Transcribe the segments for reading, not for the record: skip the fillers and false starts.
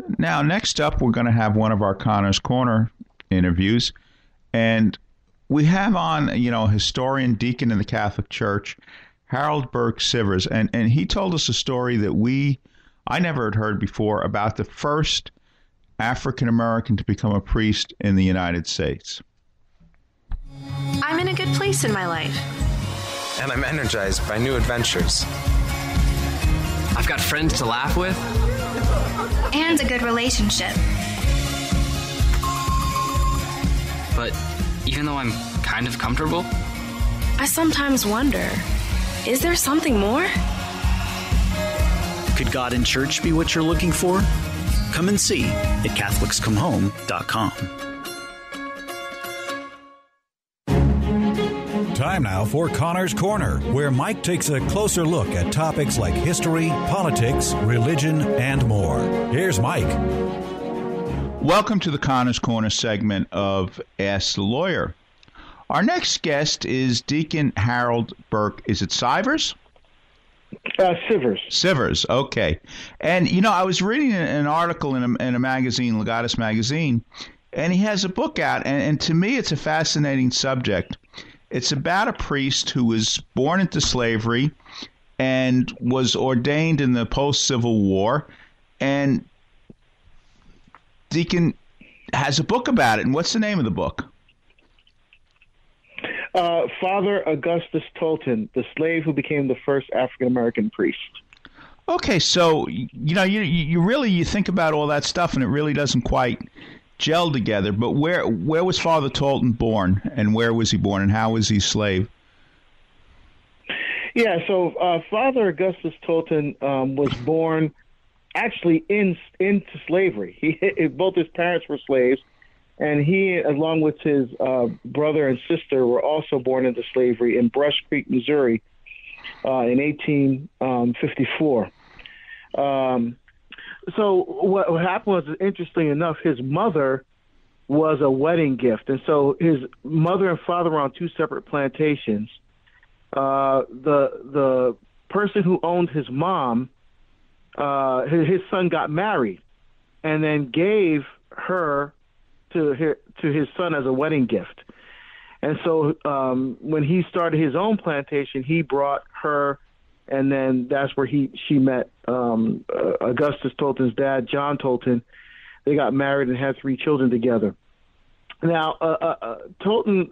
Now, next up, we're going to have one of our Connor's Corner interviews, and we have on, historian, deacon in the Catholic Church, Harold Burke Sivers, and he told us a story that I never had heard before about the first African American to become a priest in the United States. I'm in a good place in my life. And I'm energized by new adventures. I've got friends to laugh with. And a good relationship. But even though I'm kind of comfortable, I sometimes wonder, is there something more? Could God in church be what you're looking for? Come and see at CatholicsComeHome.com. Time now for Connor's Corner, where Mike takes a closer look at topics like history, politics, religion, and more. Here's Mike. Welcome to the Connor's Corner segment of Ask the Lawyer. Our next guest is Deacon Harold Burke. Is it Sivers? Sivers. Sivers, okay. And, I was reading an article in a magazine, Legatus Magazine, and he has a book out, and to me it's a fascinating subject. It's about a priest who was born into slavery and was ordained in the post-Civil War, and Deacon has a book about it. And what's the name of the book? Father Augustus Tolton, the slave who became the first African-American priest. Okay, so, you think about all that stuff, and it really doesn't quite gel together. But where was Father Tolton born, and where was he born, and how was he a slave? Yeah, so Father Augustus Tolton was born actually into slavery. Both his parents were slaves, and he, along with his brother and sister, were also born into slavery in Brush Creek, Missouri, in 1854. So what happened was, interesting enough, his mother was a wedding gift. And so his mother and father were on two separate plantations. The person who owned his mom, his son got married and then gave her to his son as a wedding gift. And so when he started his own plantation, he brought her, and then that's where she met Augustus Tolton's dad, John Tolton. They got married and had 3 children together. Now, Tolton,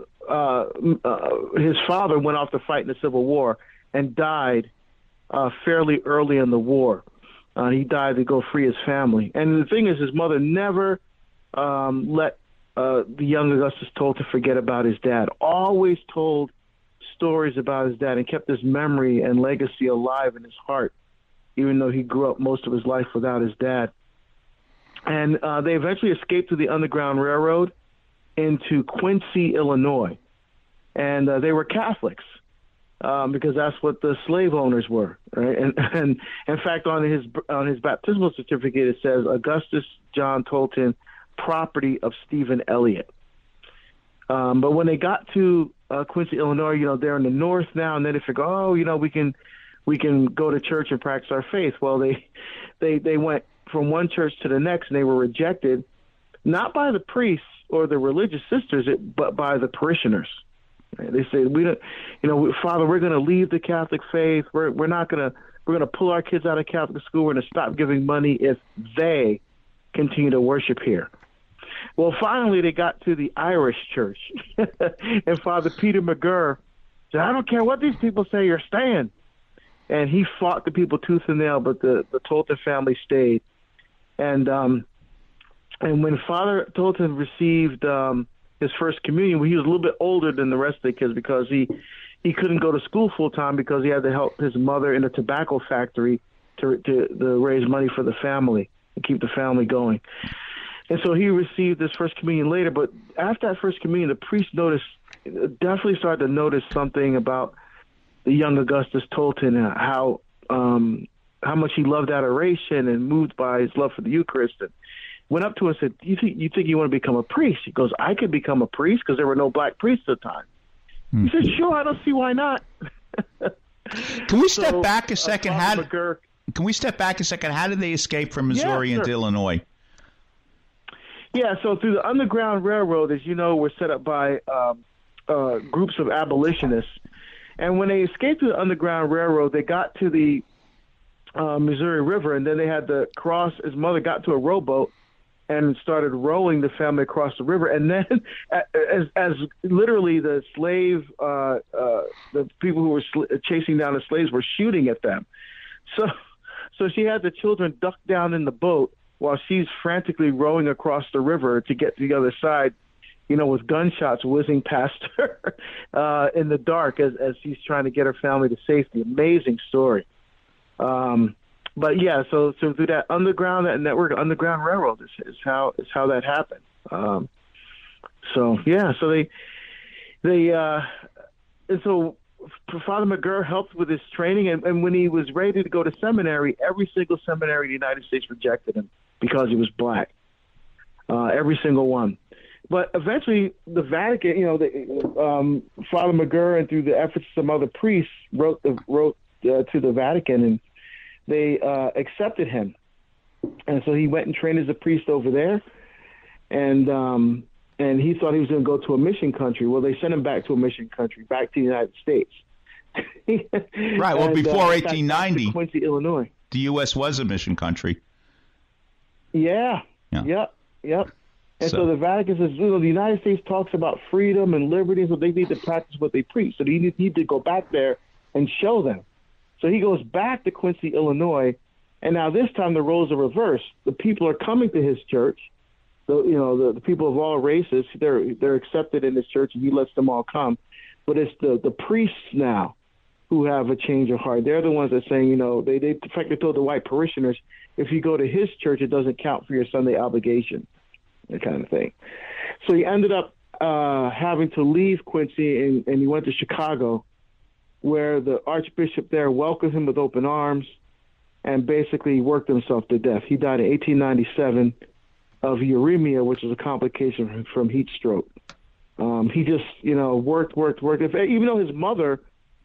his father went off to fight in the Civil War and died fairly early in the war. He died to go free his family. And the thing is, his mother never let the young Augustus Tolton forget about his dad. Always told stories about his dad and kept his memory and legacy alive in his heart, even though he grew up most of his life without his dad. And they eventually escaped to the Underground Railroad into Quincy, Illinois. And they were Catholics because that's what the slave owners were. Right? And in fact, on his baptismal certificate, it says Augustus John Tolton, property of Stephen Elliott. But when they got to Quincy, Illinois, they're in the north now, and then they figure, we can go to church and practice our faith. Well, they went from one church to the next, and they were rejected, not by the priests or the religious sisters, but by the parishioners. They say, Father, we're going to leave the Catholic faith. We're going to pull our kids out of Catholic school. We're going to stop giving money if they continue to worship here. Well, finally, they got to the Irish church, and Father Peter McGurr said, I don't care what these people say, you're staying. And he fought the people tooth and nail, but the Tolton family stayed. And when Father Tolton received his first communion, he was a little bit older than the rest of the kids because he couldn't go to school full time because he had to help his mother in a tobacco factory to raise money for the family and keep the family going. And so he received his first communion later. But after that first communion, the priest definitely started to notice something about the young Augustus Tolton, and how much he loved adoration and moved by his love for the Eucharist. And went up to him and said, you think you want to become a priest? He goes, I could become a priest, because there were no black priests at the time. Mm-hmm. He said, sure, I don't see why not. Can we step back a second? Can we step back a second? How did they escape from Missouri into Illinois? Yeah, so through the Underground Railroad, as you know, were set up by groups of abolitionists. And when they escaped through the Underground Railroad, they got to the Missouri River, and then they had to cross. His mother got to a rowboat and started rowing the family across the river. And then as literally the slave, the people who were chasing down the slaves were shooting at them. So she had the children duck down in the boat while she's frantically rowing across the river to get to the other side, with gunshots whizzing past her in the dark as she's trying to get her family to safety. Amazing story. But yeah, so through that that network, Underground Railroad is how that happened. So so Father McGurr helped with his training, and when he was ready to go to seminary, every single seminary in the United States rejected him because he was black. Every single one. But eventually, the Vatican, Father McGurr, and through the efforts of some other priests, wrote to the Vatican, and they accepted him. And so he went and trained as a priest over there, and he thought he was going to go to a mission country. Well, they sent him back to a mission country, back to the United States. Right. Well, before 1890, Quincy, Illinois, the U.S. was a mission country. Yeah. Yep. And so the Vatican says, the United States talks about freedom and liberty, so they need to practice what they preach. So they need to go back there and show them. So he goes back to Quincy, Illinois, and now this time the roles are reversed. The people are coming to his church. The people of all races, they're accepted in his church, and he lets them all come. But it's the priests now who have a change of heart. They're the ones that are saying, they in fact, they told the white parishioners, if you go to his church, it doesn't count for your Sunday obligation, that kind of thing. So he ended up having to leave Quincy, and he went to Chicago, where the Archbishop there welcomed him with open arms and basically worked himself to death. He died in 1897 of uremia, which is a complication from heat stroke. He just, worked. Even though his mother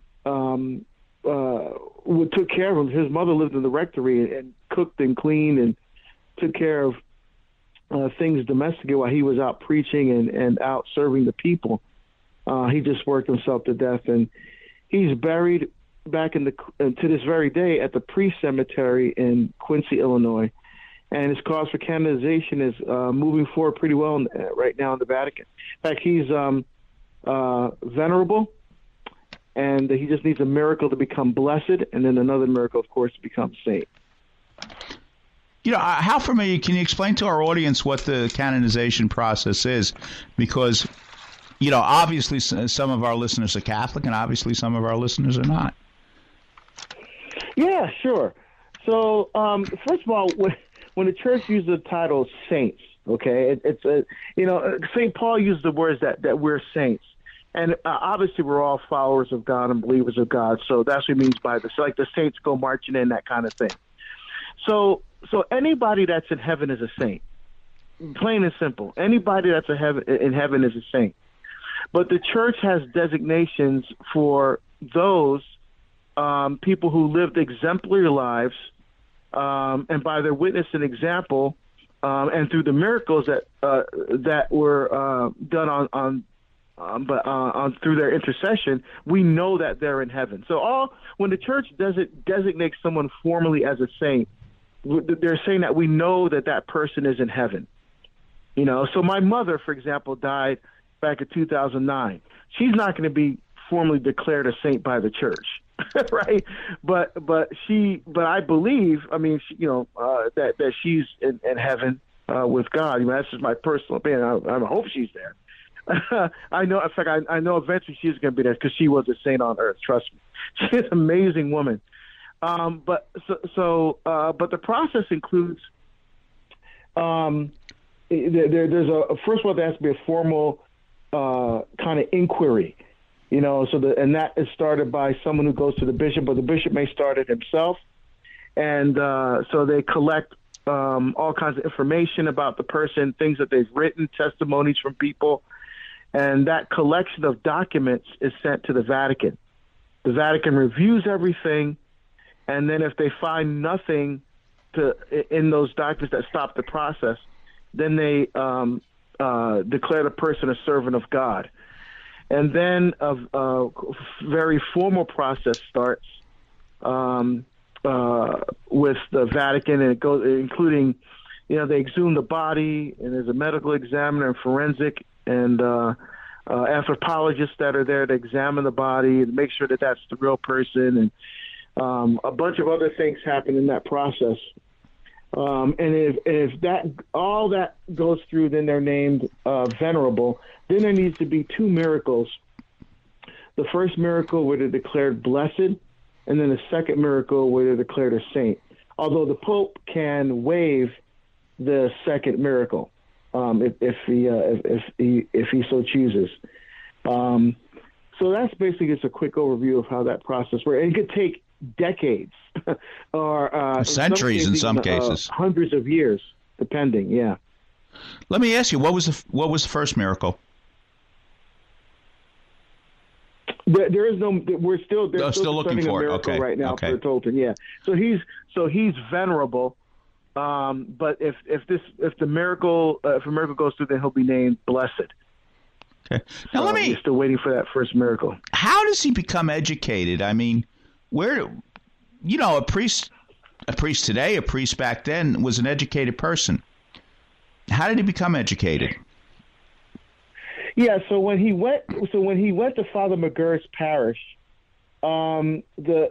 took care of him, his mother lived in the rectory and cooked and cleaned and took care of things domestically while he was out preaching and out serving the people. He just worked himself to death, and he's buried back to this very day at the Priest Cemetery in Quincy, Illinois. And his cause for canonization is moving forward pretty well right now in the Vatican. In fact, he's venerable, and he just needs a miracle to become blessed, and then another miracle, of course, to become saint. How familiar, can you explain to our audience what the canonization process is? Because, obviously some of our listeners are Catholic, and obviously some of our listeners are not. Yeah, sure. So, first of all, when the church uses the title saints, okay, St. Paul used the words that we're saints. And obviously we're all followers of God and believers of God. So that's what he means by this. Like the saints go marching in, that kind of thing. So anybody that's in heaven is a saint. Plain and simple. Anybody that's in heaven is a saint. But the church has designations for those people who lived exemplary lives, and by their witness and example, and through the miracles that were done through their intercession, we know that they're in heaven. So when the church designates someone formally as a saint, they're saying that we know that person is in heaven. So my mother, for example, died back in 2009. She's not going to be formally declared a saint by the church. Right, but I believe, that she's in heaven with God. That's just my personal opinion. I hope she's there. I know. In fact, I know eventually she's going to be there because she was a saint on earth. Trust me, she's an amazing woman. But the process includes there's first of all, there has to be a formal kind of inquiry. And that is started by someone who goes to the bishop, but the bishop may start it himself. And so they collect all kinds of information about the person, things that they've written, testimonies from people. And that collection of documents is sent to the Vatican. The Vatican reviews everything. And then if they find nothing in those documents that stop the process, then they declare the person a servant of God. And then a very formal process starts with the Vatican, and it goes, including, they exhume the body, and there's a medical examiner and forensic and anthropologists that are there to examine the body and make sure that that's the real person, and a bunch of other things happen in that process. And if that all that goes through, then they're named venerable. Then there needs to be two miracles. The first miracle where they're declared blessed, and then the second miracle where they're declared a saint. Although the Pope can waive the second miracle if he so chooses. So that's basically just a quick overview of how that process works. And it could take decades or centuries in some cases, hundreds of years, depending. Yeah. Let me ask you, what was the first miracle? There is no. We're still looking for it. Okay. Right now for Tolton. Yeah. So he's venerable. But if a miracle goes through, then he'll be named blessed. Okay. Now we're still waiting for that first miracle. How does he become educated? I mean, a priest today, a priest back then was an educated person. How did he become educated? Yeah, so when he went to Father McGirr's parish, there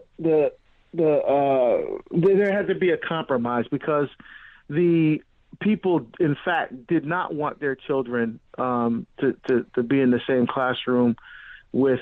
had to be a compromise because the people, in fact, did not want their children to be in the same classroom with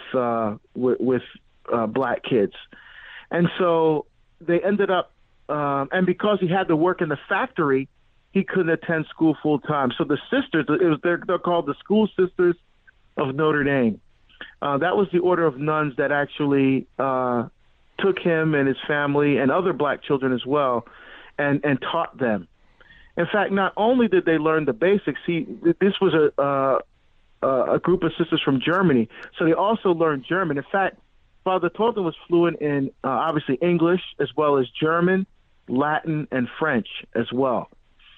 black kids, and so they ended up, and because he had to work in the factory, he couldn't attend school full time. So the sisters, they're called the School Sisters of Notre Dame. That was the order of nuns that actually took him and his family and other black children as well, and taught them. In fact, not only did they learn the basics, this was a group of sisters from Germany, so they also learned German. In fact, Father Tolton was fluent in obviously English as well as German, Latin, and French as well.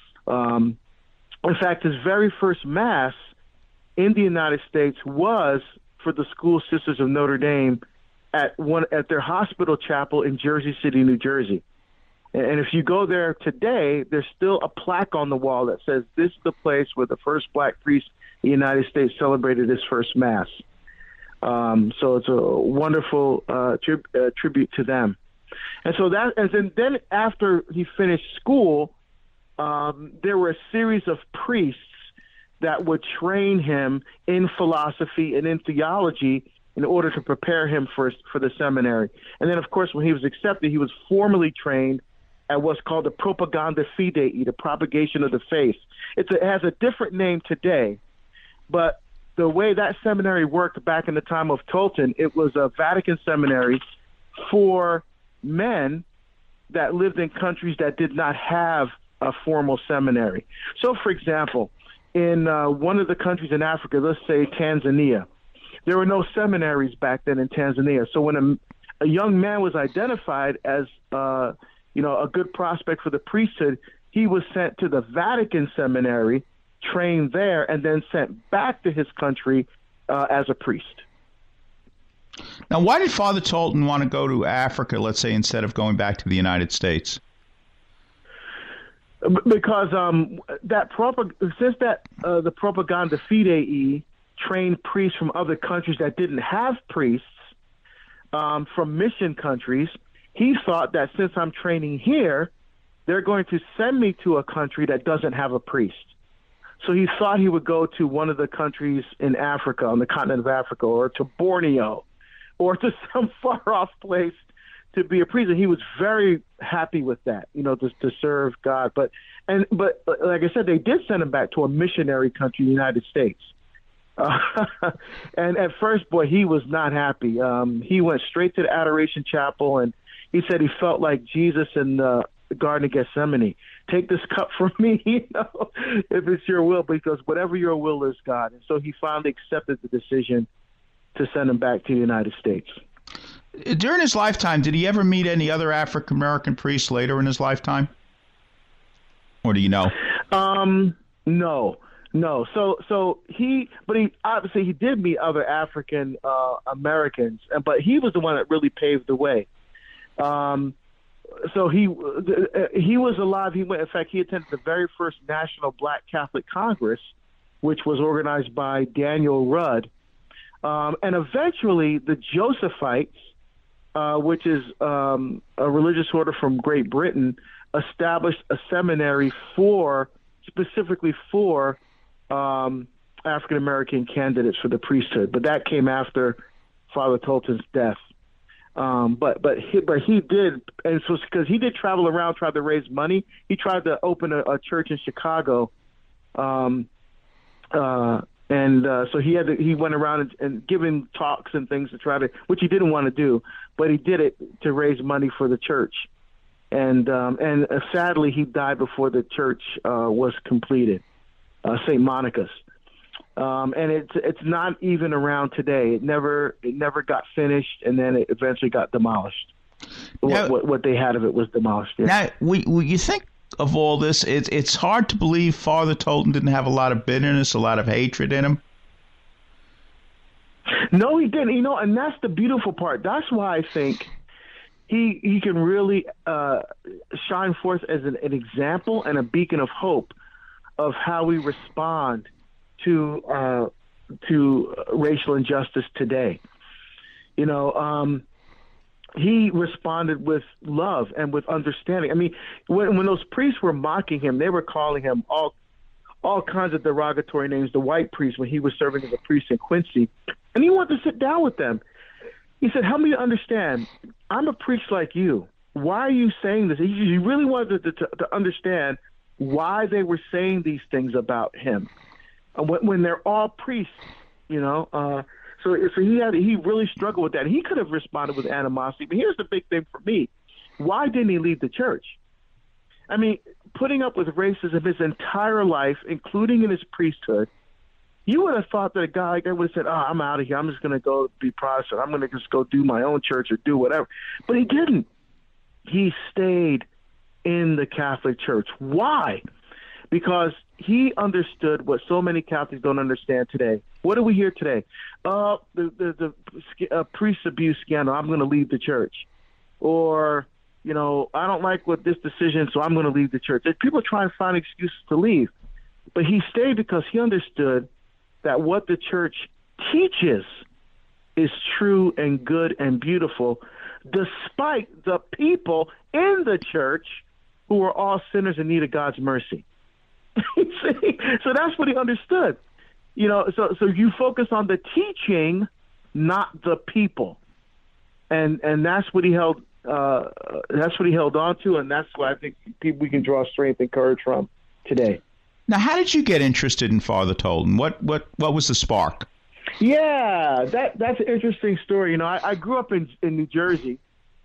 In fact, his very first Mass in the United States was for the School Sisters of Notre Dame at their hospital chapel in Jersey City, New Jersey. And if you go there today, there's still a plaque on the wall that says, "This is the place where the first black priest in the United States celebrated his first Mass." So it's a wonderful tribute to them. And so then after he finished school, there were a series of priests that would train him in philosophy and in theology in order to prepare him for the seminary. And then, of course, when he was accepted, he was formally trained at what's called the Propaganda Fidei, the propagation of the faith. It has a different name today, but the way that seminary worked back in the time of Tolton, it was a Vatican seminary for men that lived in countries that did not have a formal seminary. So, for example, in one of the countries in Africa, let's say Tanzania, there were no seminaries back then in Tanzania. So when a young man was identified as a good prospect for the priesthood, he was sent to the Vatican seminary, trained there, and then sent back to his country as a priest. Now, why did Father Tolton want to go to Africa, let's say, instead of going back to the United States? Because the Propaganda Fidei trained priests from other countries that didn't have priests, from mission countries, he thought that since I'm training here, they're going to send me to a country that doesn't have a priest. So he thought he would go to one of the countries in Africa, on the continent of Africa, or to Borneo, or to some far-off place to be a priest. And he was very happy with that, to serve God. But like I said, they did send him back to a missionary country, the United States. And at first, he was not happy. He went straight to the Adoration Chapel, and he said he felt like Jesus in the Garden of Gethsemane. Take this cup from me, if it's your will, because whatever your will is, God. And so he finally accepted the decision to send him back to the United States. During his lifetime, did he ever meet any other African-American priests later in his lifetime? Or do you know? No. So he obviously he did meet other African Americans, but he was the one that really paved the way. So he was alive. In fact, he attended the very first National Black Catholic Congress, which was organized by Daniel Rudd. And eventually the Josephites, which is a religious order from Great Britain, established a seminary specifically for African-American candidates for the priesthood. But that came after Father Tolton's death. But he did, and so because he did travel around, tried to raise money. He tried to open a church in Chicago, so he went around and giving talks and things to try to, which he didn't want to do, but he did it to raise money for the church, and sadly he died before the church was completed, St. Monica's. And it's not even around today. It never got finished, and then it eventually got demolished. Now, what they had of it was demolished. Yeah. Now, you think of all this, it's hard to believe Father Tolton didn't have a lot of bitterness, a lot of hatred in him. No, he didn't. And that's the beautiful part. That's why I think he can really shine forth as an example and a beacon of hope of how we respond to racial injustice today. He responded with love and with understanding. I mean, when those priests were mocking him, they were calling him all kinds of derogatory names, the white priest, when he was serving as a priest in Quincy. And he wanted to sit down with them. He said, help me to understand. I'm a priest like you. Why are you saying this? He really wanted to understand why they were saying these things about him. When they're all priests, so he really struggled with that. He could have responded with animosity, but here's the big thing for me: why didn't he leave the church? I mean, putting up with racism his entire life, including in his priesthood, you would have thought that a guy like that would have said, "Oh, I'm out of here. I'm just going to go be Protestant. I'm going to just go do my own church or do whatever." But he didn't. He stayed in the Catholic Church. Why? Because he understood what so many Catholics don't understand today. What do we hear today? The priest abuse scandal. I'm going to leave the church. Or, I don't like this decision, so I'm going to leave the church. People try to find excuses to leave. But he stayed because he understood that what the church teaches is true and good and beautiful, despite the people in the church who are all sinners in need of God's mercy. So that's what he understood. So you focus on the teaching, not the people, and that's what he held. That's what he held on to, and that's why I think we can draw strength and courage from today. Now, how did you get interested in Father Tolton? What was the spark? Yeah, that's an interesting story. I grew up in New Jersey.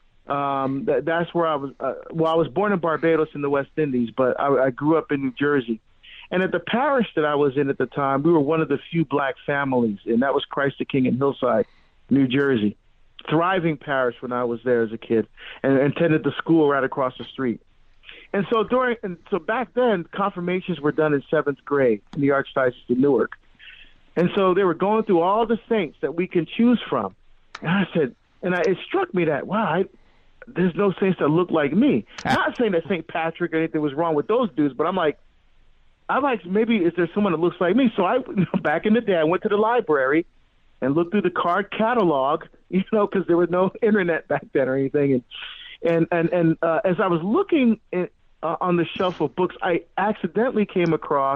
That's where I was. I was born in Barbados in the West Indies, but I grew up in New Jersey. And at the parish that I was in at the time, we were one of the few black families, and that was Christ the King in Hillside, New Jersey. Thriving parish when I was there as a kid, and attended the school right across the street. And so back then, confirmations were done in 7th grade in the Archdiocese of Newark. And so they were going through all the saints that we can choose from. And I said, it struck me that, wow, there's no saints that look like me. Not saying that St. Patrick or anything was wrong with those dudes, but I'm like, maybe is there someone that looks like me? So back in the day, I went to the library and looked through the card catalog, because there was no internet back then or anything. And as I was looking on the shelf of books, I accidentally came across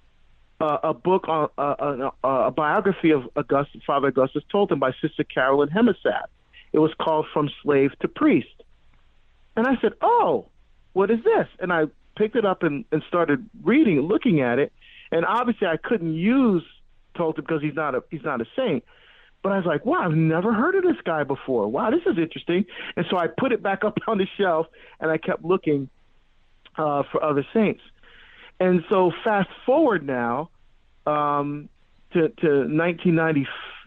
a book on a biography of Father Augustus Tolton by Sister Carolyn Hemesath. It was called From Slave to Priest. And I said, oh, what is this? And I picked it up and started reading and looking at it. And obviously I couldn't use Tolton because he's not a saint. But I was like, wow, I've never heard of this guy before. Wow, this is interesting. And so I put it back up on the shelf, and I kept looking for other saints. And so fast forward now to 1990,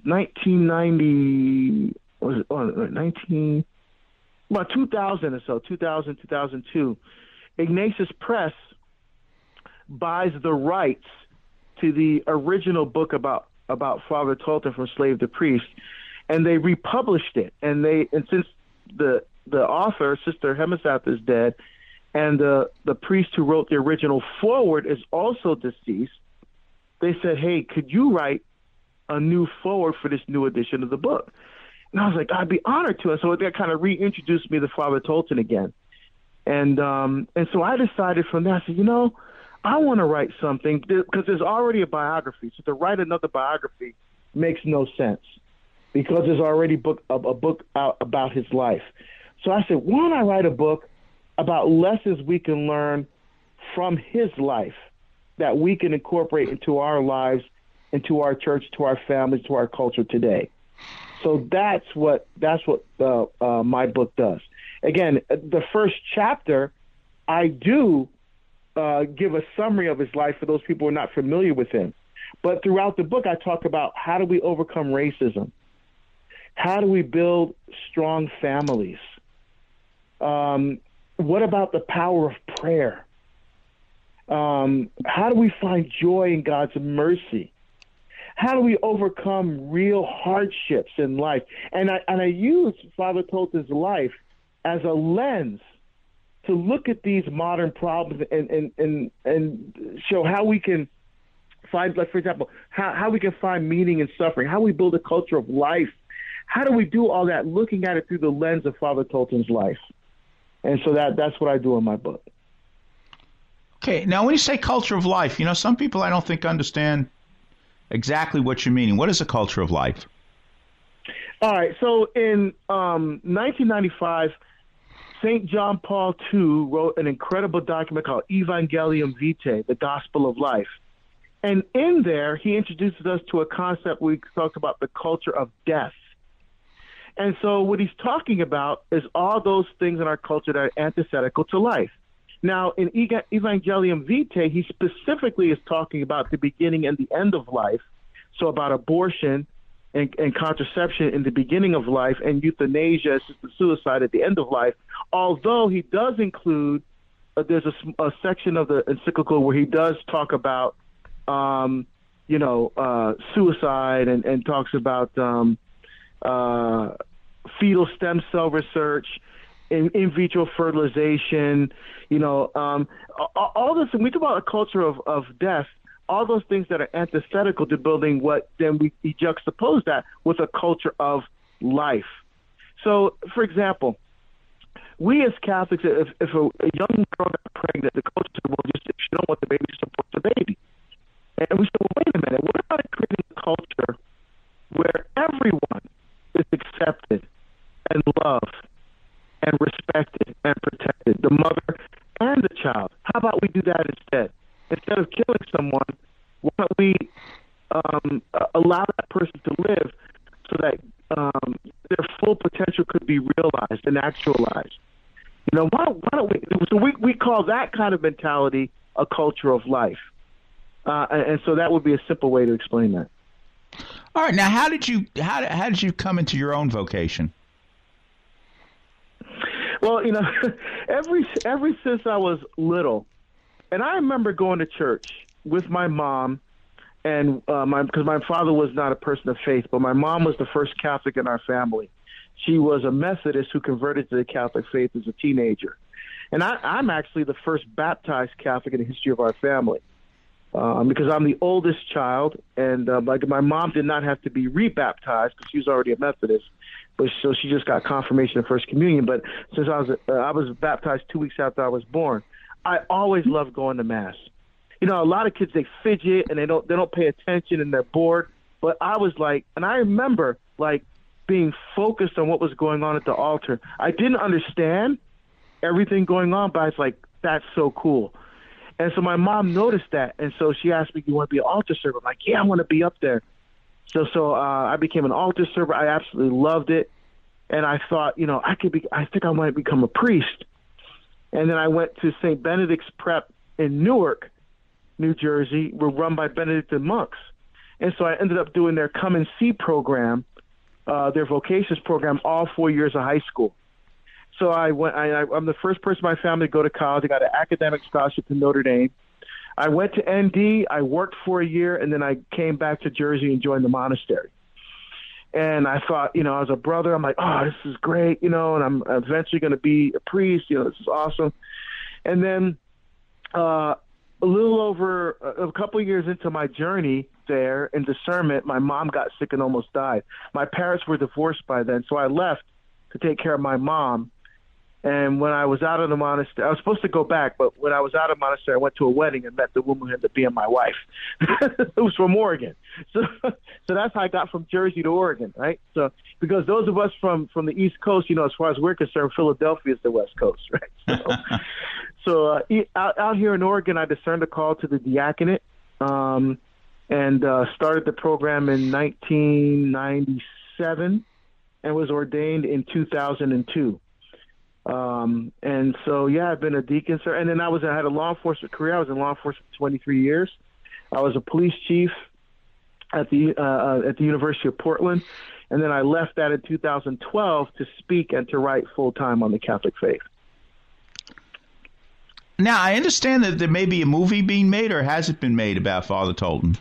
about 2000 or so, 2000, 2002, Ignatius Press buys the rights to the original book about Father Tolton from Slave to Priest, and they republished it. And since the author, Sister Hemesath, is dead, and the priest who wrote the original foreword is also deceased, they said, hey, could you write a new foreword for this new edition of the book? And I was like, I'd be honored to. And so that kind of reintroduced me to Father Tolton again. And so I decided from there, I said, I want to write something, because there's already a biography. So to write another biography makes no sense, because there's already a book out about his life. So I said, why don't I write a book about lessons we can learn from his life that we can incorporate into our lives, into our church, to our families, to our culture today. So that's what my book does. Again, the first chapter, I do give a summary of his life for those people who are not familiar with him. But throughout the book, I talk about how do we overcome racism? How do we build strong families? What about the power of prayer? How do we find joy in God's mercy? How do we overcome real hardships in life? And I use Father Tolton's life as a lens to look at these modern problems and show how we can find, like, for example, how we can find meaning in suffering, how we build a culture of life. How do we do all that looking at it through the lens of Father Tolton's life? And so that's what I do in my book. Okay, now when you say culture of life, some people I don't think understand exactly what you're meaning. What is a culture of life? All right, so in 1995, St. John Paul II wrote an incredible document called Evangelium Vitae, the Gospel of Life. And in there, he introduces us to a concept we talked about, the culture of death. And so what he's talking about is all those things in our culture that are antithetical to life. Now, in Evangelium Vitae, he specifically is talking about the beginning and the end of life, so about abortion and contraception in the beginning of life, and euthanasia, assisted suicide at the end of life, although he does include, there's a section of the encyclical where he does talk about, suicide and talks about fetal stem cell research, in vitro fertilization, all this. And we talk about a culture of death, all those things that are antithetical to building what then we juxtapose that with a culture of life. So, for example, we as Catholics, if a young girl got pregnant, the culture said, well, just if you don't want the baby, support the baby. And we said, well, wait a minute, what about creating a culture where everyone is accepted and loved and respected and protected, the mother and the child? How about we do that instead? Instead of killing someone, why don't we allow that person to live so that their full potential could be realized and actualized? Why don't we? So we call that kind of mentality a culture of life, and so that would be a simple way to explain that. All right. Now, how did you come into your own vocation? Well, ever since I was little, and I remember going to church with my mom, and because my father was not a person of faith, but my mom was the first Catholic in our family. She was a Methodist who converted to the Catholic faith as a teenager, and I'm actually the first baptized Catholic in the history of our family. Because I'm the oldest child, and my mom did not have to be rebaptized because she was already a Methodist, but so she just got confirmation of First Communion. But since I was baptized 2 weeks after I was born, I always loved going to Mass. A lot of kids, they fidget and they don't pay attention and they're bored. But I was like, and I remember being focused on what was going on at the altar. I didn't understand everything going on, but I was like, that's so cool. And so my mom noticed that, and so she asked me, do you want to be an altar server? I'm like, yeah, I want to be up there. So I became an altar server. I absolutely loved it. And I thought, I think I might become a priest. And then I went to St. Benedict's Prep in Newark, New Jersey. We're run by Benedictine monks. And so I ended up doing their Come and See program, their vocations program, all 4 years of high school. So I'm the first person in my family to go to college. I got an academic scholarship to Notre Dame. I went to ND, I worked for a year, and then I came back to Jersey and joined the monastery. And I thought, as a brother, I'm like, oh, this is great, and I'm eventually going to be a priest. This is awesome. And then a little over a couple of years into my journey there in discernment, my mom got sick and almost died. My parents were divorced by then, so I left to take care of my mom. And when I was out of the monastery, I was supposed to go back, but when I was out of the monastery, I went to a wedding and met the woman who ended up being my wife. It was from Oregon. So that's how I got from Jersey to Oregon, right? So because those of us from the East Coast, as far as we're concerned, Philadelphia is the West Coast, right? So out here in Oregon, I discerned a call to the diaconate and started the program in 1997 and was ordained in 2002. And so, I've been a deacon, sir. And then I had a law enforcement career. I was in law enforcement for 23 years. I was a police chief at the University of Portland. And then I left that in 2012 to speak and to write full time on the Catholic faith. Now, I understand that there may be a movie being made, or has it been made about Father Tolton?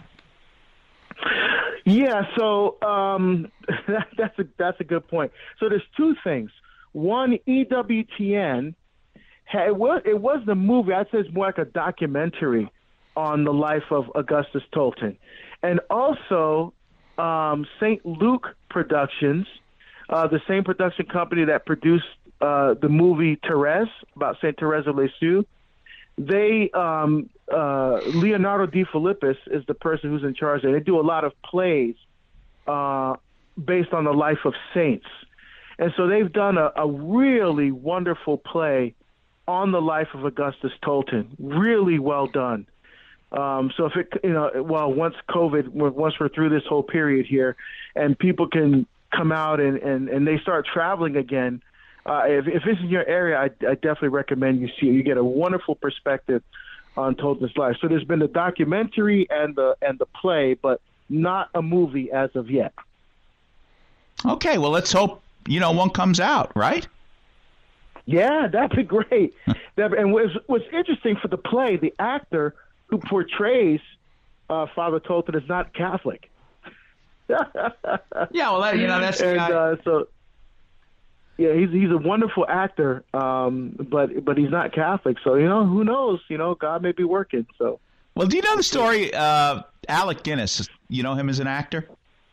Yeah. So, that's a good point. So there's two things. One, EWTN, it was the movie. I'd say it's more like a documentary on the life of Augustus Tolton. And also St. Luke Productions, the same production company that produced the movie Therese, about St. Therese of Lisieux. They, Leonardo Di Philippis is the person who's in charge there. They do a lot of plays based on the life of saints. And so they've done a really wonderful play on the life of Augustus Tolton. Really well done. So if it, once we're through this whole period here and people can come out and they start traveling again, if it's in your area, I definitely recommend you see it. You get a wonderful perspective on Tolton's life. So there's been the documentary and the play, but not a movie as of yet. Okay, well, let's hope one comes out, right? Yeah, that'd be great. And what's interesting for the play, the actor who portrays Father Tolton is not Catholic. Yeah, well, that's so. Yeah, he's a wonderful actor, but he's not Catholic. So who knows? God may be working. So. Well, do you know the story? Alec Guinness. You know him as an actor?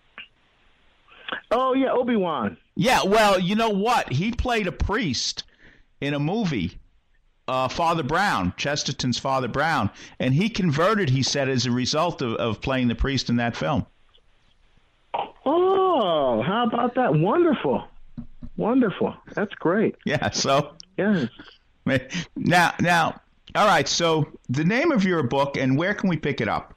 Oh yeah, Obi-Wan. Yeah, well, you know what? He played a priest in a movie, Father Brown, Chesterton's Father Brown, and he converted, he said, as a result of playing the priest in that film. Oh, how about that? Wonderful. That's great. Yeah, so. Yes. Now, all right, so the name of your book, and where can we pick it up?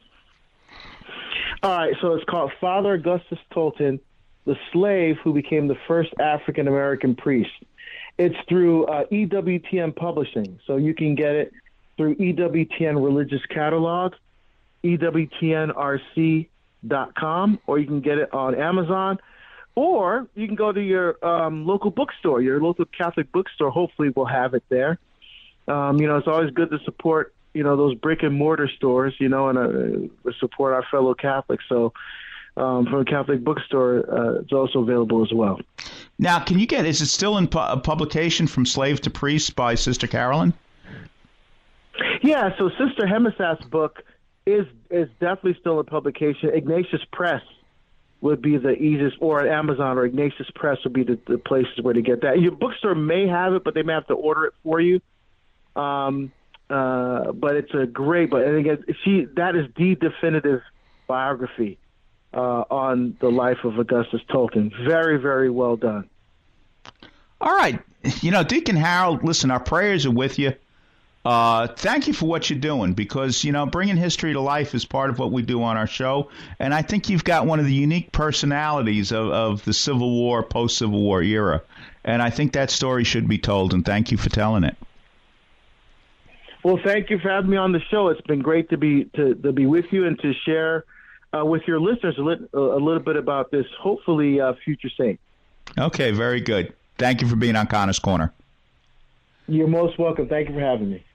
All right, so it's called Father Augustus Tolton, the Slave Who Became the First African-American Priest. It's through EWTN Publishing, so you can get it through EWTN Religious Catalog, EWTNRC.com, or you can get it on Amazon, or you can go to your local bookstore, your local Catholic bookstore. Hopefully we'll have it there. It's always good to support those brick and mortar stores, and support our fellow Catholics. So from a Catholic bookstore, it's also available as well. Now, is it still in publication, From Slave to Priest by Sister Carolyn? Yeah, so Sister Hemesath's book is definitely still in publication. Ignatius Press would be the easiest, or at Amazon or Ignatius Press would be the places where to get that. Your bookstore may have it, but they may have to order it for you. But it's a great book. And again, that is the definitive biography on the life of Augustus Tolton. Very, very well done. All right. Deacon Harold, listen, our prayers are with you. Thank you for what you're doing, because, bringing history to life is part of what we do on our show. And I think you've got one of the unique personalities of the Civil War, post-Civil War era. And I think that story should be told, and thank you for telling it. Well, thank you for having me on the show. It's been great to be with you and to share with your listeners a little bit about this, hopefully, future saint. Okay, very good. Thank you for being on Connor's Corner. You're most welcome. Thank you for having me.